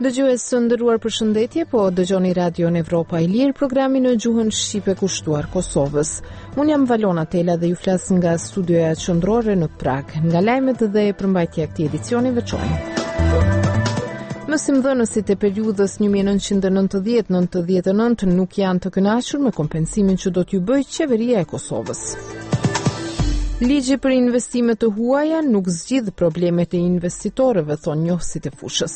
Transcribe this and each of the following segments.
Dëgjues së nderuar, përshëndetje, po dëgjoni Radion Evropa e Lirë, programin në gjuhën shqipe kushtuar Kosovës. Unë jam Valona Tela dhe ju flas nga studioja qendrore në Prag. Nga lajmet dhe përmbajtja e këtij edicioni veçojmë. Mësimdhënësit e periudhës 1990-99 nuk janë të kënaqur me kompensimin që do t'ju bëjë qeveria e Kosovës. Ligji për investimet të huaja nuk zgjidh problemet e investitorëve, thonë njohësit e fushës.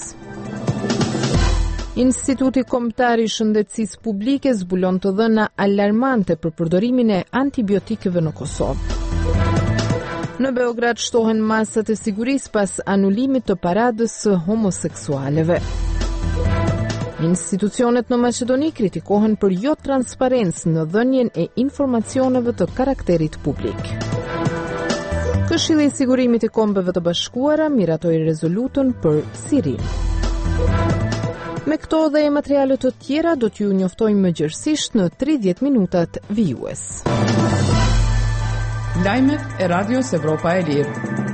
Instituti Kombëtar i Shëndetësisë Publike zbulon të dhëna alarmante për përdorimin e antibiotikëve në Kosovë. Në Beograd shtohen masat e sigurisë pas anulimit të paradës së homoseksualeve. Institucionet në Maqedoni kritikohen për jo transparencë në dhënien e informacioneve të karakterit publik. Këshilli i Sigurimit i Kombeve të Bashkuara miratoi rezolutën për Sirinë. Me këto dhe materiale të tjera do t'ju njoftojmë më gjërësisht në 30 minutat vijues. Lajmet e Radios Evropa e Lirë.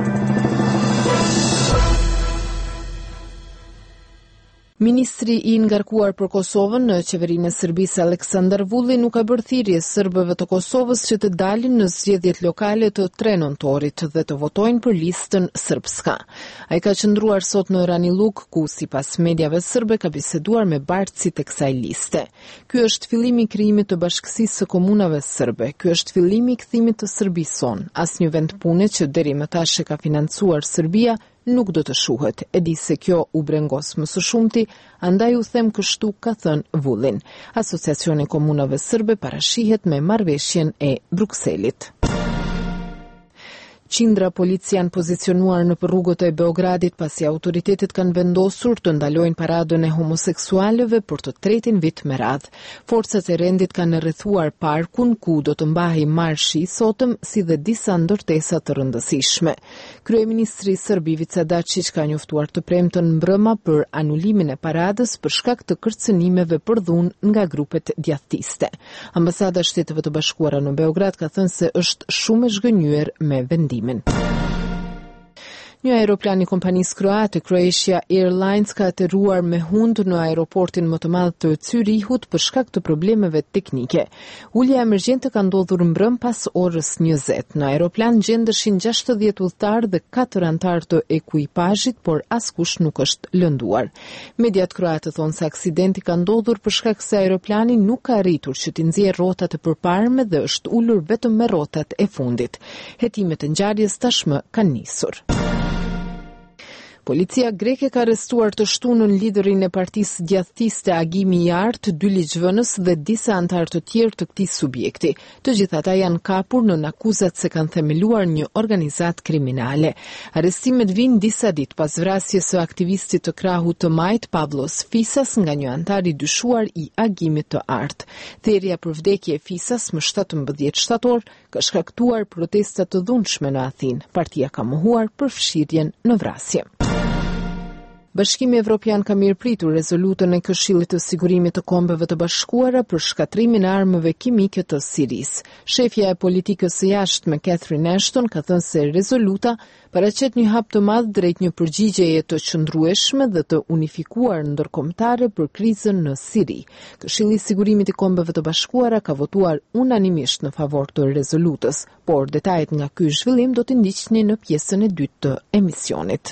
Ministri i ngarkuar për Kosovën në qeverinë e Serbisë Aleksandar Vulli nuk ka bërë thirrje serbëve të Kosovës që të dalin në zgjedhjet lokale të 3 nëntorit dhe të votojnë për listën serbska. Ai ka qëndruar sot në Raniluk, ku sipas mediave serbe ka biseduar me bartësit e kësaj liste. Ky është fillimi i krijimit të bashkësisë së komunave serbe. Ky është fillimi i kthimit të Serbisë son. Asnjë vend pune që deri më tash e ka financuar Serbia nuk do të shuhet. E di se kjo u brengos më së shumti, andaj u them kështu, ka thënë Vullin. Asociacioni i Komunave Serbe parashihet me marrëveshjen e Brukselit. Qindra polici janë pozicionuar në rrugët e Beogradit pasi autoritetet kanë vendosur të ndalojnë paradën e homoseksualëve për të tretin vit me radhë. Forcat e rendit kanë rrethuar parkun ku do të mbahej marshi i sotëm, si dhe disa ndërtesa të rëndësishme. Kryeministri serb Ivica Dačić ka njoftuar të premtën mbrëma për anulimin e paradës për shkak të kërcënimeve për dhunë nga grupet djathtiste. Ambasada e Shteteve të Bashkuara në Beograd ka thënë se është shumë e zhgënjur me vendimin. Një aeroplan i kompanisë kroate, Croatia Airlines, ka aterruar me hund në aeroportin më të madh të Zyrihut për shkak të problemeve teknike. Ulja emergjente ka ndodhur mbrëm pas orës 20. Në aeroplan gjendeshin 60 udhëtar dhe 4 anëtar të ekuipazhit, por askush nuk është lënduar. Mediat kroate thonë se aksidenti ka ndodhur për shkak se aeroplani nuk ka arritur që t'i nxjerrë rrotat e përparme dhe është ulur vetëm me rrotat e fundit. Hetimet e ngjarjes tashmë kanë nisur. Policia greke ka arrestuar të shtunën liderin e partisë djathtiste Agimi Jart, 2 ligjvënës dhe disa anëtar të tjerë të këtij subjekti. Të gjithë ata janë kapur në akuzat se kanë themeluar një organizatë kriminale. Arrestimet vijnë disa ditë pas vrasjes së aktivistit të krahut të majt Pavlos Fisas nga një anëtar i dyshuar i Agimit të Art. Thirrja për vdekje e Fisas më 17 shtator ka shkaktuar protesta të dhunshme në Athinë. Partia ka mohuar për fshirjen në vrasje. Bashkimi Evropian ka mirëpritur rezolutën e Këshillit të Sigurimit të Kombeve të Bashkuara për shkatrimin e armëve kimike të Sirisë. Shefja e politikës së jashtme Catherine Ashton ka thënë se rezoluta paraqet një hap të madh drejt një përgjigjeje të qëndrueshme dhe të unifikuar ndërkombëtare për krizën në Siri. Këshilli i Sigurimit i Kombeve të Bashkuara ka votuar unanimisht në favor të rezolutës, por detajet nga ky zhvillim do t'i ndiqni në pjesën e dytë të emisionit.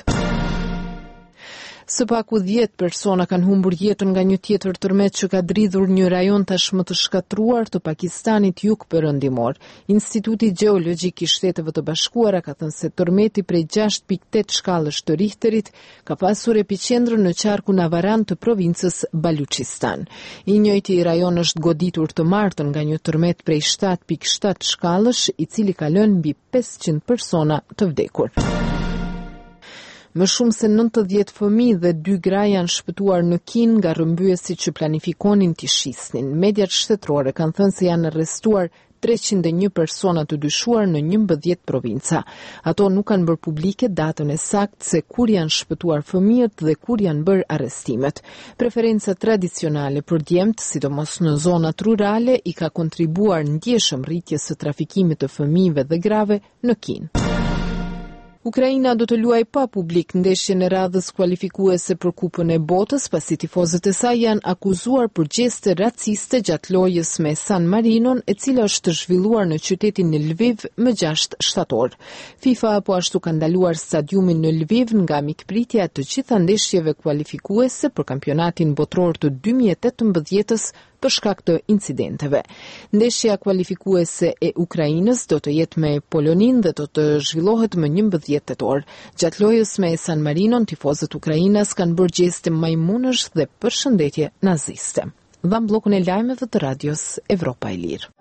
Së paku 10 persona kanë humbur jetën nga një tjetër tërmet që ka dridhur një rajon tashmë të shkatruar të Pakistanit jugperëndimor. Instituti Gjeologjik i Shteteve të Bashkuara ka thënë se tërmeti prej 6.8 shkallësh të Richterit ka pasur epiqendrën në qarkun Avaran të provincës Baluchistan. I njëjti rajon është goditur të martën nga një tërmet prej 7.7 shkallësh, i cili ka lënë mbi 500 persona të vdekur. Më shumë se 90 fëmijë dhe 2 gra janë shpëtuar në Kinë nga rrëmbyesit që planifikonin t'i shisnin. Mediat shtetërore kanë thënë se janë arrestuar 301 persona të dyshuar në 11 provinca. Ato nuk kanë bërë publike datën e saktë se kur janë shpëtuar fëmijët dhe kur janë bërë arrestimet. Preferenca tradicionale për djemt, sidomos në zonat rurale, i ka kontribuar ndjeshëm rritjes së trafikimit të fëmijëve dhe grave në Kinë. Ukraina do të luajë pa publik ndeshjen e radhës kualifikuese për Kupën e Botës, pasi tifozët e saj janë akuzuar për gjeste raciste gjatë lojës me San Marinon, e cila është zhvilluar në qytetin e Lviv më 6 shtator. FIFA po ashtu ka ndaluar stadiumin në Lviv nga mikpritja të gjitha ndeshjeve kualifikuese për kampionatin botror të 2018-s për shkak të incidenteve. Ndeshja kualifikuese e Ukrainës do të jetë me Polonin dhe do të zhvillohet më 11 tetor. Gjatë lojës me San Marinon, tifozët Ukrainas kanë bërë gjeste majmunësh dhe përshëndetje naziste. Dham bllokun e lajmeve të radios Evropa e Lirë.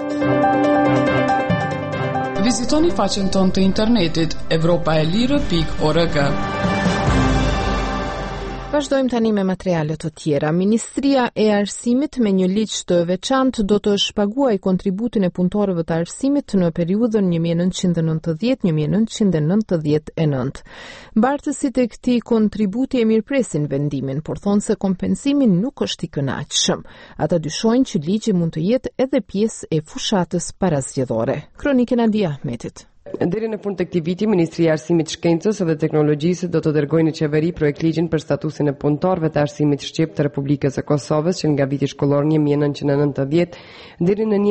Vizitoni faqen tonë të internetit europaelire.org. Vazhdojmë tani me materialet të tjera. Ministria e Arsimit me një ligj të veçantë do të shpaguajë kontributin e punëtorëve të arsimit në periudhën 1990-1999. Bartësit e këtij kontributi e mirëpresin vendimin, por thonë se kompensimi nuk është i kënaqshëm. Ata dyshojnë që ligji mund të jetë edhe pjesë e fushatës parazgjedhore. Kronikë Nadia Ahmetit. Deri në fund të këtij viti, Ministria e Arsimit, Shkencës dhe Teknologjisë do të dërgojë në qeveri projektligjin për statusin e punëtorëve të arsimit shqip të Republikës së Kosovës që nga viti shkollor 1990 deri në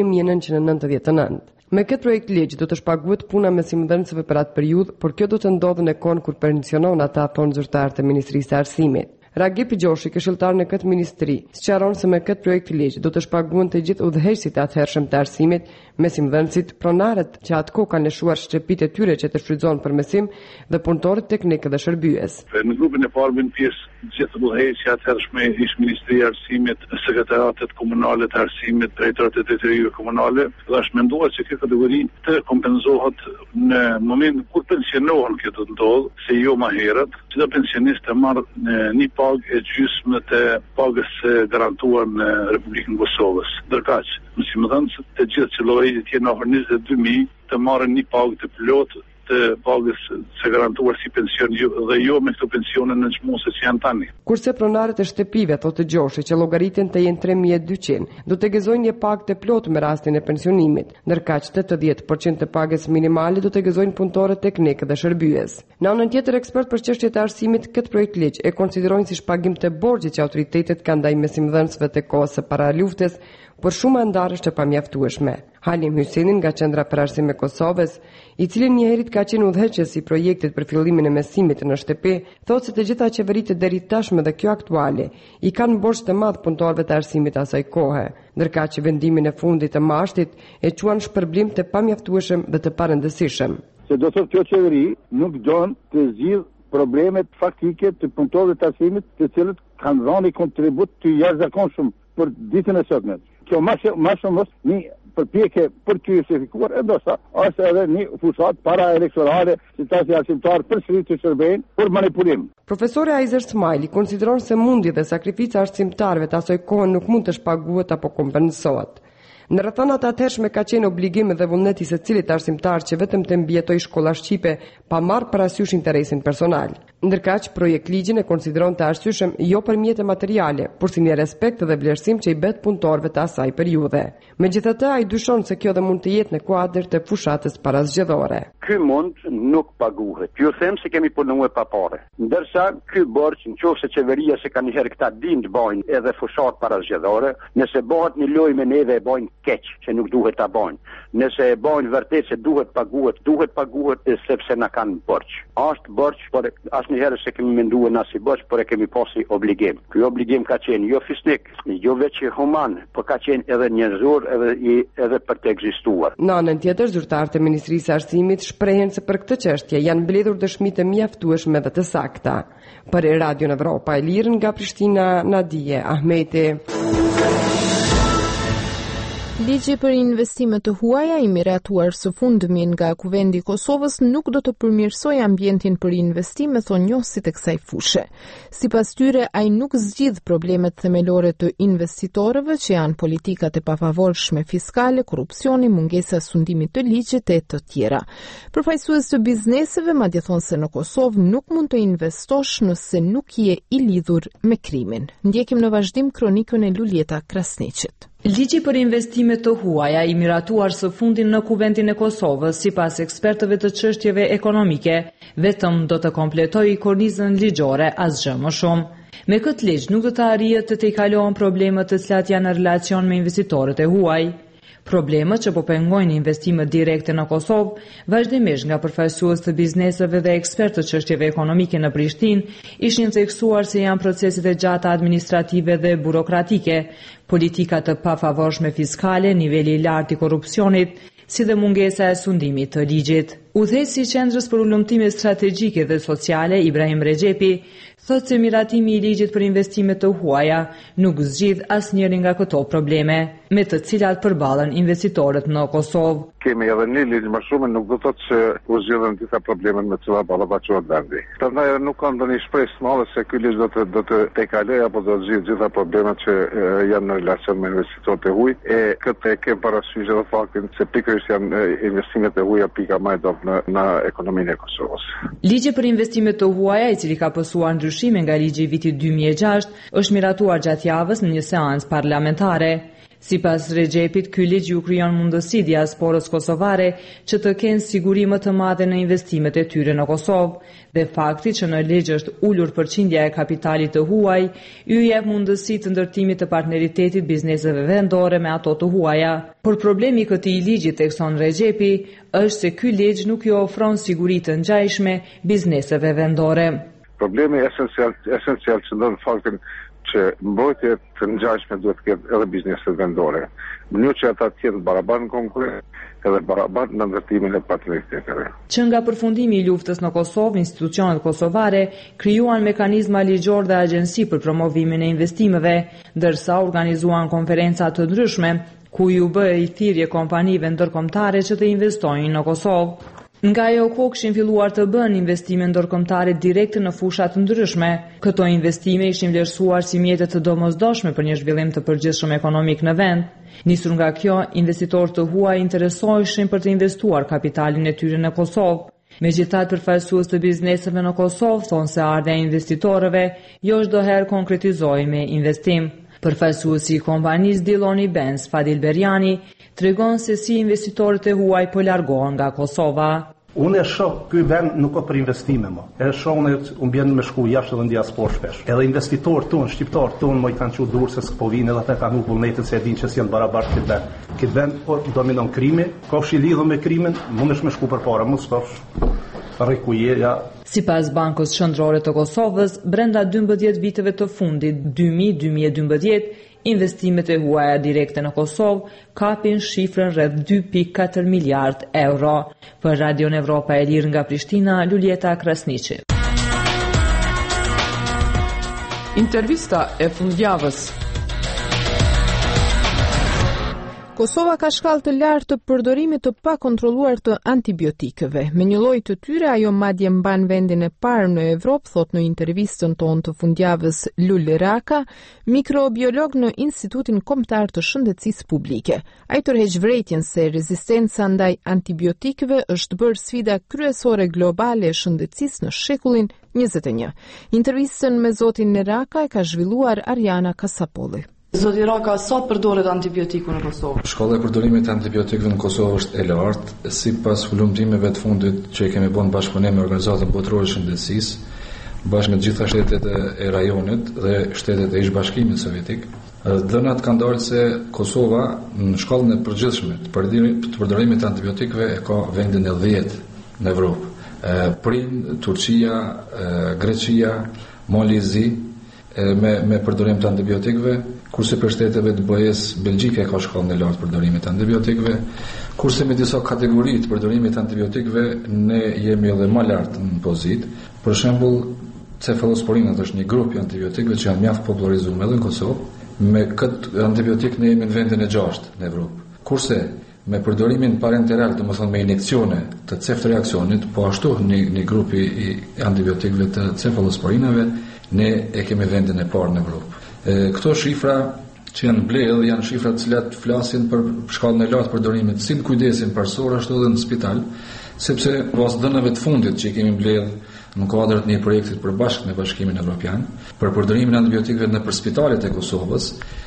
1999. Me këtë projekt ligj do të shpaguhet puna mësimdhënësve për atë periudhë, por kjo do të ndodhë në kohën kur pensionon ata, thonë zyrtarët e Ministrisë së Arsimit. Ragip Gjoshi, këshilltar në këtë ministri, sqaron se me këtë projekt ligj do të shpaguhen të gjithë udhëheqësit e atëhershëm të arsimit, mësimdhënësit, pronarët që atko kanë lëshuar shtëpitë e tyre që të shfrytëzohen për mësim dhe punëtorët teknik dhe shërbyes. Në grupin e parë vjen pjesë gjithë udhëheqësit e atëhershme ish Ministria e Arsimit, sekretariatet komunale të arsimit, drejtorët e drejtorive komunale, dhe është menduar se kjo kategori të kompenzohet në momentin kur pensionohen, kjo do të ndodhë, se jo më herët, çdo pensionist të marrë një pagë e gjysmë të pagës garantuar në Republikën e Kosovës. Ndërkaq, mësimdhënësit të gjithë që llogarit janë afër 22.000 të marrin një pagë të plotë të pagës së garantuar si pension dhe jo me këto pensione nënçmuese që janë tani. Kurse pronarët e shtëpive, thotë Gjoshi, që llogaritën të jenë 3.200, do të gëzojnë një pagë të plotë me rastin e pensionimit, ndërkaq 80% të pagës minimale do të gëzojnë punëtorët teknik dhe shërbyes. Në anën tjetër, ekspert për çështjet e arsimit, këtë projekt ligj e konsiderojnë si shpagim të borxhit që autoritetet kanë ndaj mësimdhënësve të kohës së paraluftës, por shumë andarësh të pamjaftueshme. Halim Hysenin nga Qendra për Arsim e Kosovës, i cili njëherët ka qenë udhëheqës i projektit për fillimin e mësimit në shtëpi, thotë se të gjitha qeveritë deri tashmë dhe kjo aktuale i kanë borxh të madh punëtorëve të arsimit asaj kohe, ndërkaq që vendimin e fundit të mashtit e quan shpërblim të pamjaftueshëm dhe të parëndësishëm. Se do thotë kjo qeveri nuk don të zgjidhë problemet faktike të punëtorëve të arsimit, të cilët kanë dhënë kontribut të jashtëzakonshëm për ditën e sotme. Kjo më shumë është një përpjekje për të justifikuar ndoshta ose edhe një fushat para elektorale si tasi arsimtar përsëri të shërbejnë për manipulim. Profesori Aizer Smajli konsideron se mundi dhe sakrifica arsimtarëve të asoj kohë nuk mund të shpaguhet apo kompensohet. Në rrethonat atëhershme ka qenë obligim dhe vullneti i secilit arsimtar që vetëm të mbijetojë shkolla shqipe pa marrë parasysh interesin personal. Ndërkaq, projekt ligjin e konsideron të arsyeshëm jo për mjete materiale, por si një respekt dhe vlerësim që i bet punëtorëve të asaj periudhe. Megjithatë, ai dyshon se kjo dhe mund të jetë në kuadër të fushatës parazgjedhore. Ky mund nuk paguhet. Ju them se kemi punuar pa parë. Ndërsa ky borxh, nëse qeveria se kanë herë këta din të bojnë edhe fushat parazgjedhore, nëse bëhet një lojë me neve e bojnë keq, që nuk duhet ta bojnë. Nëse e bojnë vërtet se duhet paguhet sepse na kanë borxh. Është borxh, por asnjëherë se kemi menduar na si borxh, por e kemi pasi obligim. Ky obligim ka qenë jo fisnik, jo vetë human, por ka qenë edhe njerëzor edhe për të ekzistuar. Në anën tjetër, zyrtarët e Ministrisë së Arsimit shprehen se për këtë çështje janë mbledhur dëshmi të mjaftueshme dhe të sakta. Për Radio Evropa e Lirë nga Prishtina, Nadia Ahmeti. Ligji për investime të huaja i miratuar së fundmi nga Kuvendi i Kosovës nuk do të përmirësojë ambientin për investime, thonë njohësit e kësaj fushe. Sipas tyre, ai nuk zgjidh problemet themelore të investitorëve që janë politikat e pafavorshme fiskale, korrupsioni, mungesa e sundimit të ligjit e të tjera. Përfaqësues të bizneseve madje thonë se në Kosovë nuk mund të investosh nëse nuk je i lidhur me krimin. Ndjekim në vazhdim kronikën e Luljeta Krasniqit. Ligji për investimet të huaja i miratuar së fundin në Kuvendin e Kosovës, sipas ekspertëve të çështjeve ekonomike, vetëm do të kompletojë kornizën ligjore, asgjë më shumë. Me këtë ligj nuk do të arrihet të tejkalohen problemet të cilat janë në relacion me investitorët e huaj. Problemet që po pengojnë investimet direkte në Kosovë, vazhdimisht nga përfaqësues të bizneseve dhe ekspertë të çështjeve ekonomike në Prishtinë, ishin theksuar se janë proceset e gjata administrative dhe burokratike, politika të pafavorshme fiskale, niveli i lartë i korrupsionit, si dhe mungesa e sundimit të ligjit. Udhëheqësi i Qendrës për Ulëmtime Strategjike dhe Sociale, Ibrahim Rexhepi, thotë se miratimi i ligjit për investimet të huaja nuk zgjidh asnjërin nga këto probleme, me të cilat përballen investitorët në Kosovë. Kemi edhe një ligj më shumë, nuk do të thotë se u zgjidhen disa problemet me të cilat ballafaqohet vendi. Prandaj nuk ka ndonjë shpresë të madhe se ky ligj do të tejkalojë apo do të zgjidhë gjitha problemet që janë në relacion me investitorët e huaj. Këtë e kem parasysh edhe faktin se pikërisht janë investimet e huaja pika më e dobët në ekonominë e Kosovës. Ligji për investimet të huaja, i cili ka pasur ndryshime nga ligji i vitit 2006, është miratuar gjatë javës në një seancë parlamentare. Sipas Rexhepit, ky ligj ju krijon mundësi diasporës kosovare që të kenë siguri më të madhe në investimet e tyre në Kosovë, dhe fakti që në ligj është ulur përqindja e kapitalit të huaj, ju jep mundësi të ndërtimit të partneritetit bizneseve vendore me ato të huaja. Por problemi i këtij ligji, thekson Rexhepi, është se ky ligj nuk ju ofron siguri të ngjashme bizneseve vendore. Problemi esencial që ndon faktin që mbrojtje të ngjashme duhet të ketë edhe bizneset vendore. Mënyrë që ata të jenë barabartë në konkurrencë edhe barabartë në ndërtimin e partneriteteve. Që nga përfundimi i luftës në Kosovë, institucionet kosovare krijuan mekanizma ligjor dhe agjenci për promovimin e investimeve, ndërsa organizuan konferenca të ndryshme ku ju bëhej thirrje kompanive ndërkombëtare që të investojnë në Kosovë. Nga ajo kohë kishin filluar të bënë investime ndërkombëtare direkte në fusha të ndryshme. Këto investime ishin vlerësuar si mjete të domosdoshme për një zhvillim të përgjithshëm ekonomik në vend. Nisur nga kjo, investitorët të huaj interesoheshin për të investuar kapitalin e tyre në Kosovë. Megjithatë, përfaqësues të bizneseve në Kosovë thonë se ardha e investitorëve jo çdo herë konkretizohej me investim. Përfaqësuesi i kompanisë Dilloni Benz, Fadil Berjani, tregon se si investitorët e huaj po largohen nga Kosova. Unë e shoh ky vend nuk ka për investime më. E shoh unë bjen me shku jashtë edhe në diasporë shpesh. Edhe investitorët tonë, shqiptarët tonë, më i kanë thënë durrë se s'po vinë edhe ata kanë vullnetin se e dinë që s'janë barabartë këtë vend. Këtë vend po dominon krimi, ka fshi lidhur me krimin, mundesh me shku përpara, mos s'kash. Sipas Bankës Qendrore të Kosovës, brenda 12 viteve të fundit, 2000-2012, investimet e huaja direkte në Kosovë kapin shifrën rreth 2.4 miliard euro. Për Radion Evropa e Lirë nga Prishtina, Luljeta Krasniqi. Intervista e fundjavës. Kosova ka shkallë të lartë të përdorimit të pakontrolluar të antibiotikëve. Me një lloj të tyre, ajo madje mban vendin e parë në Evropë, thot në intervistën tonë të fundjavës Lul Raka, mikrobiolog në Institutin Kombëtar të Shëndetësisë Publike. Ai tërheq vërejtjen se rezistenca ndaj antibiotikëve është bërë sfida kryesore globale e shëndetësisë në shekullin 21. Intervistën me zotin Raka e ka zhvilluar Ariana Kasapolli. Zoti Raka, sa përdoret antibiotiku në Kosovë? Shkolla e përdorimit të antibiotikëve në Kosovë është e lartë, sipas volumtimeve të fundit që i kemi bën bashkëpunim me Organizatën Botërore të Shëndetësisë, bashkë me të gjitha shtetet e rajonit dhe shtetet e ish-bashkimit sovjetik. Dhënat kanë dalë se Kosova në shkallën e përgjithshme të përdorimit të antibiotikëve e ka vendin e 10 në Evropë. Prind, Turqia, Greqia, Malizi me përdorim të antibiotikëve, kurse për shteteve të BE-s Belgjika ka shkallën e lartë përdorimit të antibiotikëve, kurse me disa kategori të përdorimit të antibiotikëve ne jemi edhe më lart në pozitë. Për shembull, cefalosporinat është një grup i antibiotikëve që janë mjaft popullarizuar edhe në Kosovë. Me këtë antibiotik ne jemi në vendin e 6 në Evropë. Kurse me përdorimin parenteral, domethënë me injekcione të ceftriaksionit, po ashtu një grup i antibiotikëve të cefalosporinave, ne e kemi vendin e parë në Evropë. Këto shifra që janë mbledhur janë shifra të cilat flasin për shkallën e lartë përdorimit si në kujdesin parsorë ashtu edhe në spital, sepse pas dhënave të fundit që kemi mbledhur në kuadër të një projekti përbashkët me Bashkimin Evropian për përdorimin e antibiotikëve nëpër spitalet e Kosovës,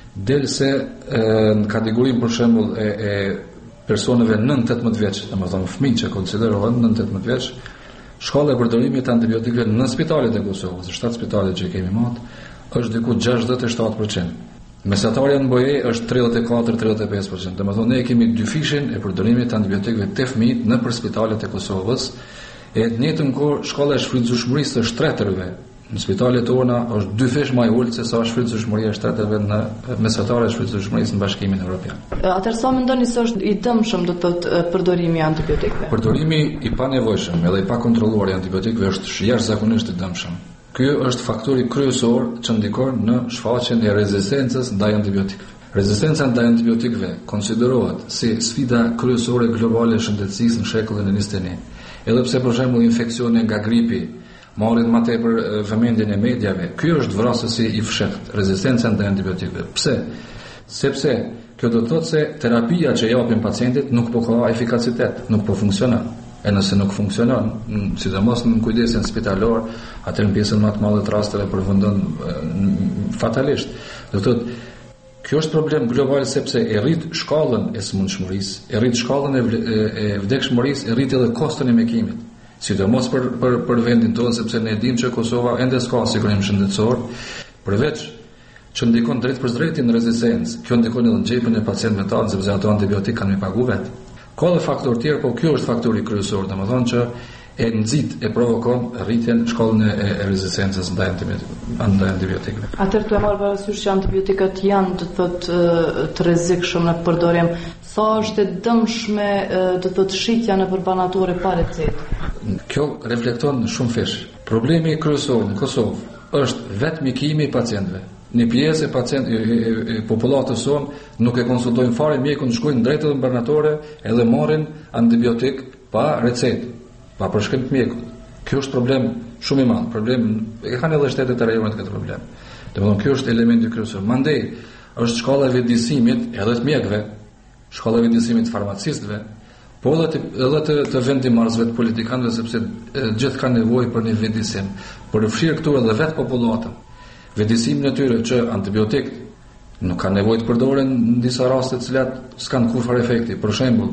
del se në kategorinë për shembull e personave nën 18 vjeç, domethënë fëmijë që konsiderohen nën 18 vjeç, shkalla e përdorimit të antibiotikëve në spitalet e Kosovës, 7 spitale që kemi matë, është diku 67%. Mesatarja në Boje është 34-35%. Domethënë ne kemi dyfishin e përdorimit të antibiotikëve te fëmijët nëpër spitalet e Kosovës. E në njëjtën kohë shkalla e shfrytëzueshmërisë është 3 në spitalet tona është 2 fish më e ulët se sa shfrytëzueshmëria e shteteve në mesatare e shfrytëzueshmërisë në Bashkimin Evropian. Atëherë sa mendoni se është i dëmshëm do të thotë përdorimi i antibiotikëve? Përdorimi i panevojshëm edhe i pakontrolluar i antibiotikëve është jashtëzakonisht i dëmshëm. Ky është faktori kryesor që ndikon në shfaqjen e rezistencës ndaj antibiotikëve. Rezistenca ndaj antibiotikëve konsiderohet si sfida kryesore globale e shëndetësisë në shekullin e 21. Edhe pse për shembull infeksione nga gripi marrin më tepër vëmendjen e mediave, ky është vrasësi i fshehtë, rezistenca ndaj antibiotikëve. Pse? Sepse kjo do të thotë se terapia që japin pacientit nuk po ka efikacitet, nuk po funksionon. E nëse nuk funksionon, sidomos në kujdesin spitalor, atë në pjesën më të madhe të rasteve përfundon fatalisht. Do të thotë kjo është problem global sepse e rrit shkallën e sëmundshmërisë, e rrit shkallën e vdekshmërisë, e rrit edhe koston e mjekimit. Sidomos për vendin tonë, sepse ne dimë që Kosova ende s'ka sigurim shëndetësor, përveç që ndikon drejt për drejt në rezistencë, kjo ndikon edhe në xhepin e pacientëve tanë, sepse ato antibiotik kanë me pagu vetë. Ka dhe faktor tjerë, po kjo është faktori kryesor, domethënë që e nxit e provokon rritjen shkallën e rezistencës ndaj antibiotikëve. Atëherë tu e marr parasysh që antibiotikat janë do të thotë të rrezikshëm në përdorim, sa është e dëmshme do të thotë shitja në përbanatore pa recetë? Kjo reflekton shumë fish. Problemi kryesor në Kosovë është vetëm mjekimi i pacientëve. Një pjesë e popullatës sonë nuk e konsultojnë fare mjekun, shkojnë drejt në përbanatore edhe marrin antibiotik pa recetë, pa përshkrim të mjekut. Kjo është problem shumë i madh. Problem e kanë edhe shtetet e rajonit këtë problem. Domethënë kjo është elementi kryesor. Mandej është shkalla e vetëdijsimit edhe të mjekëve, shkalla e vetëdijsimit të farmacistëve, po edhe të vendimarrësve të politikanëve, sepse gjithë kanë nevojë për një vetëdijsim, për të fshirë këtu edhe vetë popullatën. Vetëdijsimin e tyre që antibiotikët nuk kanë nevojë të përdoren në disa raste të cilat s'kan kurrë efekti. Për shembull,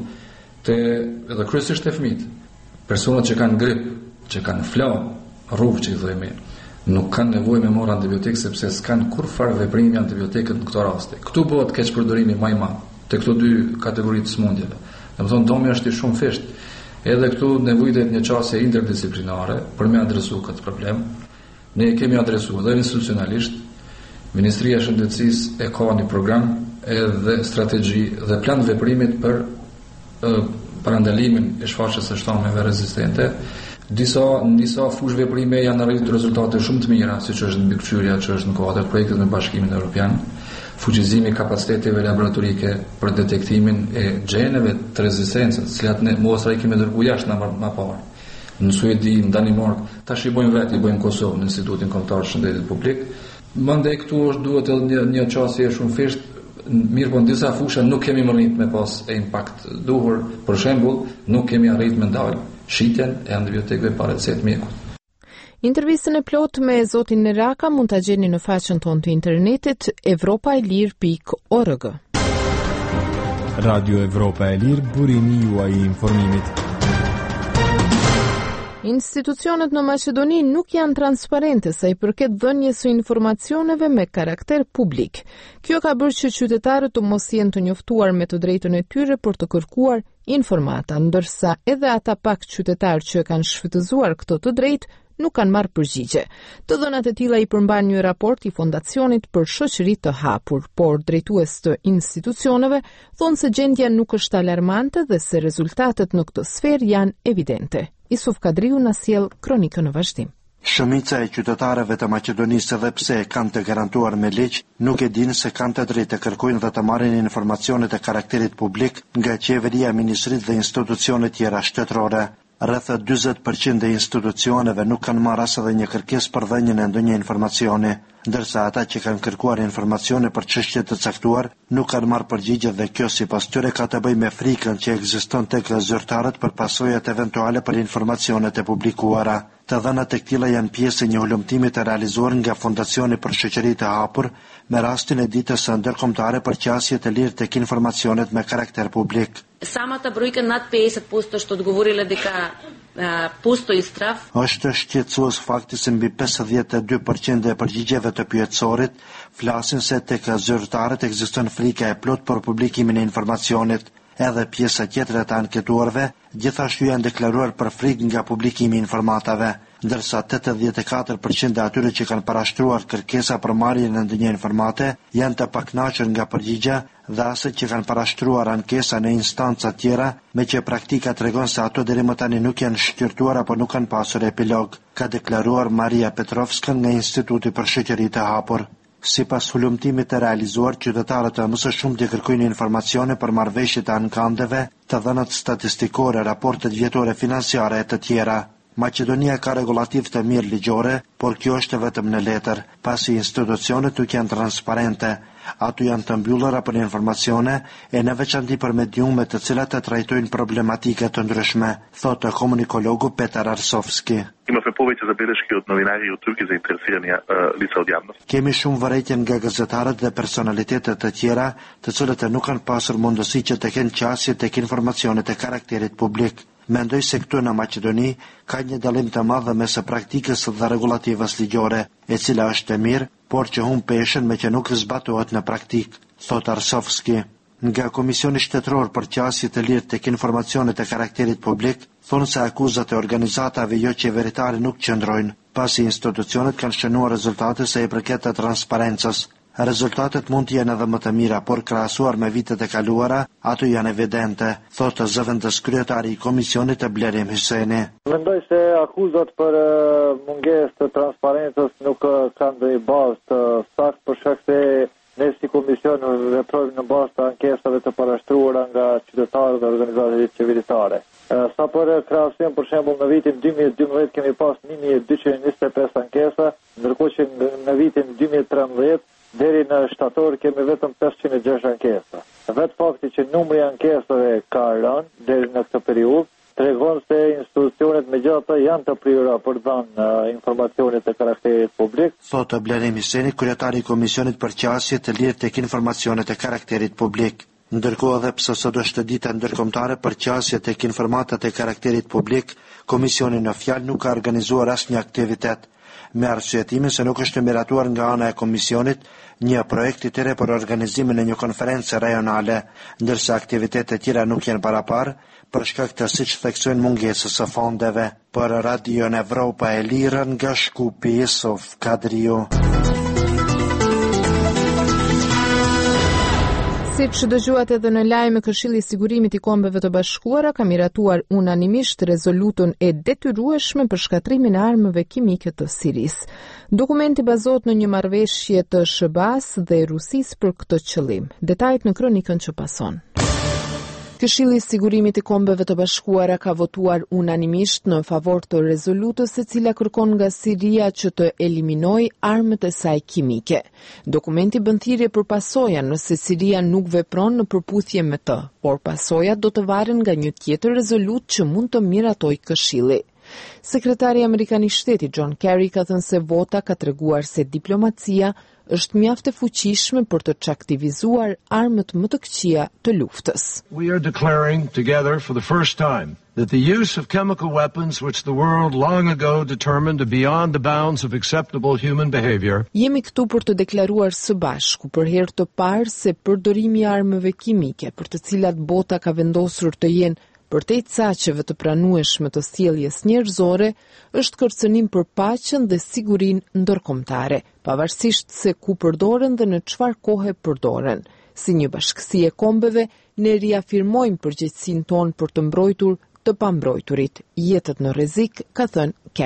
edhe kryesisht te fëmijët, personat që kanë grip, që kanë flam, rrugë që i themi, nuk kanë nevojë me marrë antibiotik sepse s'kan kurrë veprimi antibiotikët në këto raste. Këtu bëhet keq përdorimi më i madh te këto 2 kategori të smundjeve. Domethënë domi është i shumë fisht. Edhe këtu nevojitet një qasje interdisiplinare për me adresu këtë problem. Ne kemi adresuar dhe institucionalisht. Ministria e Shëndetësisë e ka një program edhe strategji dhe plan veprimit për parandalimin e shfaqjes së shtameve rezistente. Në disa fush veprime janë arritur rezultate shumë të mira, siç është mbikëqyrja që është në kuadër të projektit me Bashkimin Evropian, fuqizimi i kapaciteteve laboratorike për detektimin e gjeneve të rezistencës, të cilat ne mosra i kemi dërguar jashtë më parë. Në Suedi, në Danimark, tash i bëjmë vetë, i bëjmë Kosovë, në Institutin Kombëtar të Shëndetit Publik. Mandej këtu duhet edhe një qasje shumë fisht. Mirë, po në disa fusha nuk kemi më rrit me pas e impakt duhur. Për shembull, nuk kemi arrit me ndal shitjen e antibiotikëve pa recetë mjekut. Intervistën e plot me zotin Neraka mund ta gjeni në faqen tonë të internetit evropaelir.org. Radio Evropa e Lirë, burimi juaj i informimit. Institucionet në Maqedoni nuk janë transparente sa i përket dhënies së informacioneve me karakter publik. Kjo ka bërë që qytetarët të mos jenë të njoftuar me të drejtën e tyre për të kërkuar informata, ndërsa edhe ata pak qytetarë që kanë shfrytëzuar këto të drejtë nuk kanë marrë përgjigje. Të dhënat e tilla i përmban një raport i Fondacionit për Shoqëri të Hapur, por drejtues të institucioneve thonë se gjendja nuk është alarmante dhe se rezultatet në këtë sferë janë evidente. Isuf Kadriu na sjell kronikën në vazhdim. Shumica e qytetarëve të Maqedonisë edhe pse kanë të garantuar me ligj, nuk e dinë se kanë të drejtë të kërkojnë dhe të marrin informacionet e karakterit publik nga qeveria, ministritë dhe institucionet tjera shtetërore. Rreth 40% e institucioneve nuk kanë marrë as edhe një kërkesë për dhënien e ndonjë informacioni, ndërsa ata që kanë kërkuar informacione për çështje të caktuar nuk kanë marrë përgjigje dhe kjo sipas tyre ka të bëjë me frikën që ekziston tek zyrtarët për pasojat eventuale për informacionet e publikuara. Të dhënat e këtilla janë pjesë e një hulumtimi të realizuar nga Fondacioni për Shoqëri të Hapur me rastin e ditës së ndërkombëtare për qasje të lirë tek informacionet me karakter publik. Самата бройка над 50% што одговориле дека постои страф. Është shqetësues fakti se mbi 52% e përgjigjeve të pyetësorit flasin se tek zyrtarët ekziston frika e plot për publikimin e informacionit. Edhe pjesa tjetër e të anketuarve gjithashtu janë deklaruar për frikë nga publikimi i informatave, ndërsa 84% e atyre që kanë parashtruar kërkesa për marrjen e ndonjë informate janë të pakënaqur nga përgjigja dhe asaj që kanë parashtruar ankesa në instanca tjera, me që praktika tregon se ato deri më tani nuk janë shqyrtuar apo nuk kanë pasur epilog, ka deklaruar Maria Petrovska nga Instituti për Shoqëri të Hapur. Sipas hulumtimit të realizuar, qytetarët më së shumti kërkojnë informacione për marrëveshjet e ankandeve, të dhënat statistikore, raportet vjetore financiare e të tjera. Maqedonia ka regulativ të mirë ligjore, por kjo është vetëm në letër, pasi institucionet nuk janë transparente. Ato janë të mbyllura për informacione e në veçanti për mediume të cilat të trajtojnë problematike të ndryshme, thotë komunikologu Petar Arsovski. Imаме повеќе забелешки од новинари и од други заинтересирани лица од јавност. Kemi shumë vërejtje nga gazetarët dhe personalitetet të tjera, të cilët nuk kanë pasur mundësi që të kenë qasje tek informacionet e karakterit publik. Mendoj se këtu në Maqedoni ka një dallim të madh mes praktikës dhe regulativës ligjore, e cila është e mirë, por që humb peshën me që nuk zbatohet në praktik, thot Arsovski. Nga Komisioni Shtetëror për qasje të lirë tek informacionet e karakterit publik, thonë se akuzat e organizatave jo qeveritare nuk qëndrojnë, pasi institucionet kanë shënuar rezultate sa i përket të transparencës. Rezultatet mund të jenë edhe më të mira, por krahasuar me vitet e kaluara, ato janë evidente, thotë zëvendës kryetari i komisionit të Blerim Hyseni. Mendoj se akuzat për mungesë të transparencës nuk kanë ndonjë bazë të saktë, për shkak se ne si komision veprojmë në bazë të ankesave të parashtruara nga qytetarët dhe organizatat qeveritare. Sa për krahasim, për shembull, në vitin 2012 kemi pas 1225 ankesa, ndërkohë që në vitin 2013 deri në shtator kemi vetëm 506 ankesa. Vetë fakti që numri i ankesave ka rënë deri në këtë periudhë tregon se institucionet megjithatë janë të prirura për dhënë informacione të karakterit publik. Thotë Blerim Hyseni, kryetari i Komisionit për qasje të lirë tek informacionet e karakterit publik. Ndërkohë edhe pse sot është dita ndërkombëtare për qasje tek informatat e karakterit publik, komisioni në fjalë nuk ka organizuar asnjë aktivitet, me arsyetimin se nuk është miratuar nga ana e komisionit një projekt i tërë për organizimin e një konferencë rajonale, ndërsa aktivitetet tjera nuk janë paraparë për shkak të siç theksojnë mungesës së fondeve. Për Radio Evropa e Lirë nga Shkupi, Sof Kadriu. Siç dëgjuat edhe në lajm, Këshilli i Sigurimit i Kombeve të Bashkuara ka miratuar unanimisht rezolutën e detyrueshme për shkatrimin e armëve kimike të Sirisë. Dokumenti bazohet në një marrëveshje të SBA-s dhe Rusisë për këtë qëllim. Detajet në kronikën që pason. Këshilli i Sigurimit i Kombeve të Bashkuara ka votuar unanimisht në favor të rezolutës e cila kërkon nga Siria që të eliminojë armët e saj kimike. Dokumenti bën thirrje për pasoja nëse Siria nuk vepron në përputhje me të, por pasojat do të varen nga një tjetër rezolutë që mund të miratojë Këshilli. Sekretari Amerikan i Shtetit John Kerry ka thënë se vota ka treguar se diplomacia është mjaft e fuqishme për të çaktivizuar armët më të këqija të luftës. We are declaring together for the first time that the use of chemical weapons which the world long ago determined to beyond the bounds of acceptable human behavior. Jemi këtu për të deklaruar së bashku për herë të parë se përdorimi i armëve kimike, për të cilat bota ka vendosur të jenë përtej caqeve të pranueshme të sjelljes njerëzore, është kërcënim për paqen dhe sigurinë ndërkombëtare, pavarësisht se ku përdoren dhe në çfarë kohe përdoren. Si një bashkësi e kombeve, ne riafirmojmë përgjegjësinë tonë për të mbrojtur të pambrojturit, jetët në rrezik, ka thënë Kerry.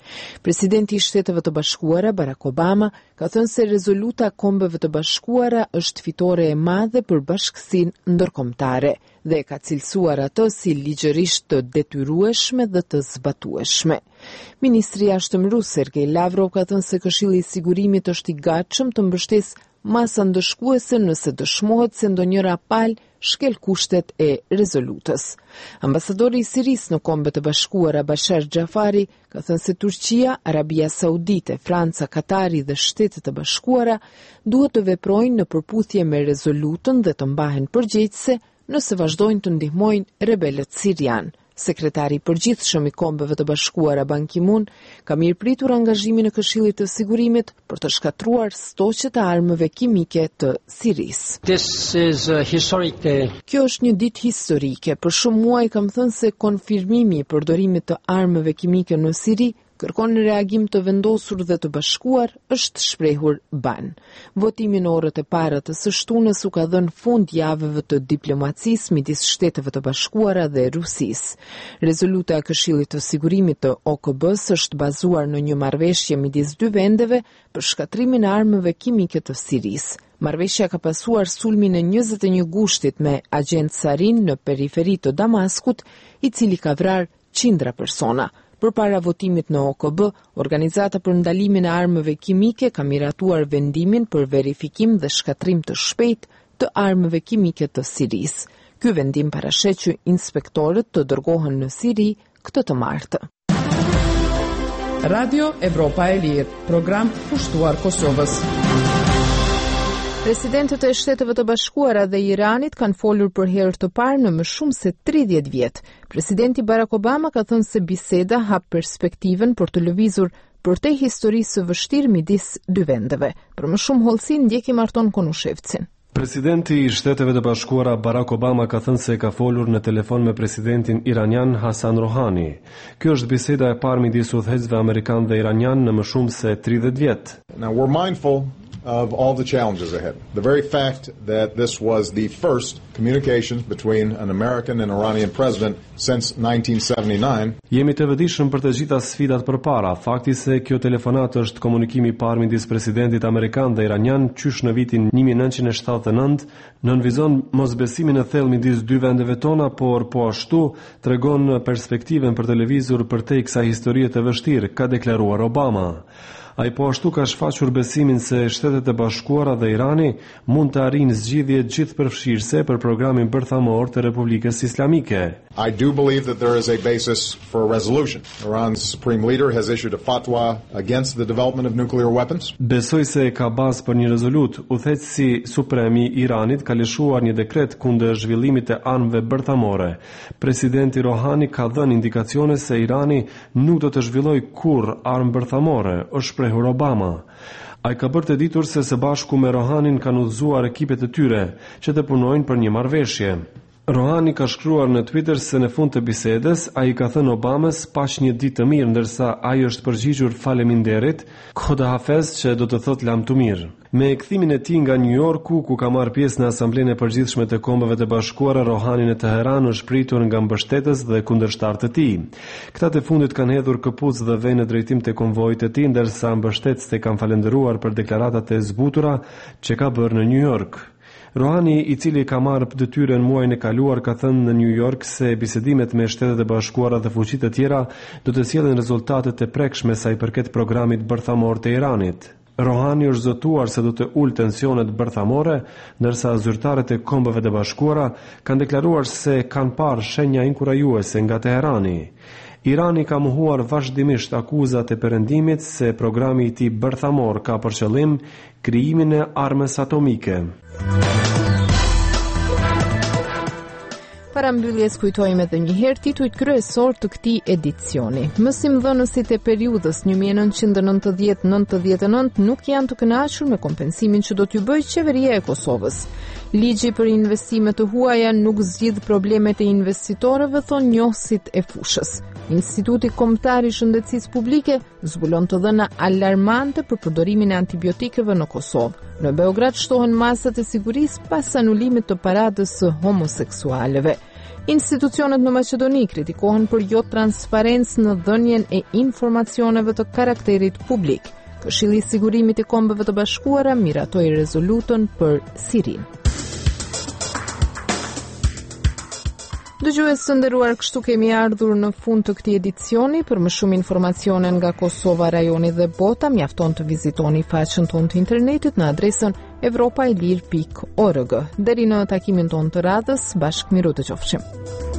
Presidenti i Shteteve të Bashkuara, Barack Obama, ka thënë se rezoluta e Kombeve të Bashkuara është fitore e madhe për bashkësinë ndërkombëtare dhe ka cilësuar atë si ligjërisht të detyrueshme dhe të zbatueshme. Ministri i Jashtëm rus Sergej Lavrov ka thënë se Këshilli i Sigurimit është i gatshëm të mbështesë masa ndëshkuese nëse dëshmohet se ndonjëra palë shkel kushtet e rezolutës. Ambasadori i Sirisë në Kombet e Bashkuara Bashar Gjafari ka thënë se Turqia, Arabia Saudite, Franca, Katari dhe Shtetet e Bashkuara duhet të veprojnë në përputhje me rezolutën dhe të mbahen përgjegjëse nëse vazhdojnë të ndihmojnë rebelët sirian. Sekretari i përgjithshëm i Kombeve të Bashkuara Ban Ki-moon ka mirëpritur angazhimin e Këshillit të Sigurimit për të shkatruar stoqet e armëve kimike të Sirisë. Kjo është një ditë historike. Për shumë muaj kam thënë se konfirmimi i përdorimit të armëve kimike në Siri kërkon në reagim të vendosur dhe të bashkuar, është shprehur Ban. Votimi në orët e para të së shtunës u ka dhënë fund javëve të diplomacisë midis Shteteve të Bashkuara dhe Rusisë. Rezoluta e Këshillit të Sigurimit të OKB-s është bazuar në një marrëveshje midis dy vendeve për shkatrimin e armëve kimike të Sirisë. Marrëveshja ka pasuar sulmin e 21 gushtit me agent sarin në periferi të Damaskut, i cili ka vrarë qindra persona. Përpara votimit në OKB, Organizata për ndalimin e armëve kimike ka miratuar vendimin për verifikim dhe shkatrim të shpejtë të armëve kimike të Sirisë. Ky vendim parashet që inspektorët të dërgohen në Siri këtë të martë. Radio Evropa e Lirë, program pushtuar Kosovës. Presidentët e Shteteve të Bashkuara dhe Iranit kanë folur për herë të parë në më shumë se 30 vjet. Presidenti Barack Obama ka thënë se biseda hap perspektivën për të lëvizur përtej historisë së vështirë midis dy vendeve. Për më shumë hollësi ndjekim Arton Konushevcin. Presidenti i Shteteve të Bashkuara Barack Obama ka thënë se ka folur në telefon me presidentin iranian Hassan Rouhani. Kjo është biseda e parë midis udhëheqësve amerikan dhe iranian në më shumë se 30 vjet. Now we're mindful of all the challenges ahead. The very fact that this was the first communication between an American and Iranian president since 1979. Jemi të vëdijshëm për të gjitha sfidat përpara. Fakti se kjo telefonat është komunikimi i parë midis presidentit amerikan dhe iranian qysh në vitin 1979, nënvizon mosbesimin e thellë midis dy vendeve tona, por po ashtu tregon perspektivën për të lëvizur përtej kësaj historie të vështirë, ka deklaruar Obama. Ai po ashtu ka shfaqur besimin se Shtetet e Bashkuara dhe Irani mund të arrijnë zgjidhje gjithëpërfshirëse për programin bërthamor të Republikës Islamike. I do believe that there is a basis for a resolution. Iran's supreme leader has issued a fatwa against the development of nuclear weapons. Besoj se ka bazë për një rezolut. Udhëheqësi suprem i Iranit ka lëshuar një dekret kundër zhvillimit të armëve bërthamore. Presidenti Rouhani ka dhënë indikacione se Irani nuk do të zhvillojë kurrë armë bërthamore, është shprehur Obama. Ai ka bërë të ditur se së bashku me Rouhanin kanë udhëzuar ekipet e tyre që të punojnë për një marrëveshje. Rouhani ka shkruar në Twitter se në fund të bisedës ai ka thënë Obamës paq një ditë të mirë, ndërsa ai është përgjigjur faleminderit, Khoda Hafez, që do të thotë lam të mirë. Me kthimin e tij nga New Yorku, ku ka marrë pjesë në Asamblenë e Përgjithshme të Kombeve të Bashkuara, Rouhani në Teheran është pritur nga mbështetës dhe kundërshtarët e tij. Këta të fundit kanë hedhur këpucë dhe vënë në drejtim të konvojit të tij, ndërsa mbështetësit e kanë falendëruar për deklaratat e zbutura që ka bërë në New York. Rouhani, i cili ka marrë detyrën muajin e kaluar, ka thënë në New York se bisedimet me Shtetet e Bashkuara dhe fuqitë e tjera do të sjellin rezultate të prekshme sa i përket programit bërthamor të Iranit. Rouhani është zotuar se do të ulë tensionet bërthamore, ndërsa zyrtarët e Kombeve të Bashkuara kanë deklaruar se kanë parë shenja inkurajuese nga Teherani. Irani ka mohuar vazhdimisht akuzat e perëndimit se programi i tij bërthamor ka për qëllim krijimin e armës atomike. Para mbylljes kujtojmë edhe një herë titujt kryesor të këtij edicioni. Mësimdhënësit e periudhës 1990-99 nuk janë të kënaqur me kompensimin që do t'ju bëjë qeveria e Kosovës. Ligji për investime të huaja nuk zgjidh problemet e investitorëve, thon njohësit e fushës. Instituti Kombëtar i Shëndetësisë Publike zbulon të dhëna alarmante për përdorimin e antibiotikëve në Kosovë. Në Beograd shtohen masat e sigurisë pas anulimit të paradës së homoseksualëve. Institucionet në Maqedoni kritikohen për jo transparencë në dhënien e informacioneve të karakterit publik. Këshilli i Sigurimit i Kombeve të Bashkuara miratoi rezolutën për Sirinë. Dëgjues të nderuar, kështu kemi ardhur në fund të këtij edicioni. Për më shumë informacione nga Kosova, rajoni dhe bota, mjafton të vizitoni faqen tonë të internetit në adresën evropailir.org. Deri në takimin tonë të radhës, bashkë miru të qofshim.